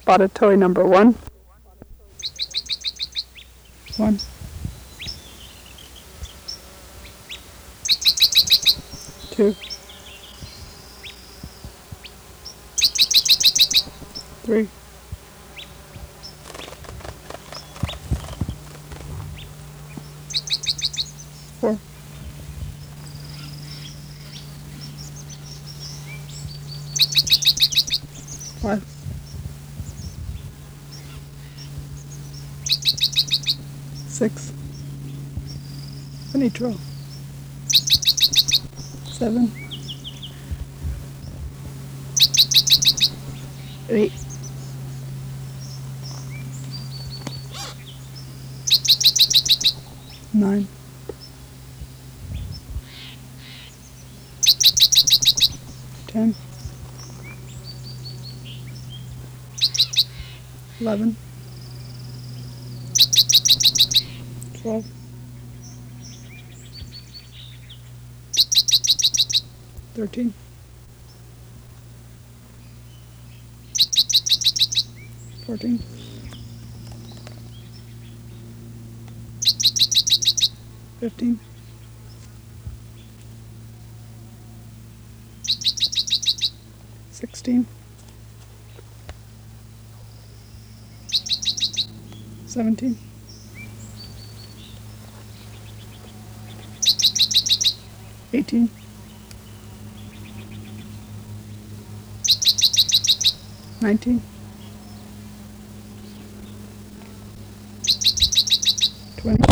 Spotted toy number 1. 1. 2. 3. 4. 5. 6. Finito. 7. 8. 9. 10. 11. 12. 13. 14. 15. 16. 17. 18. 19. 20.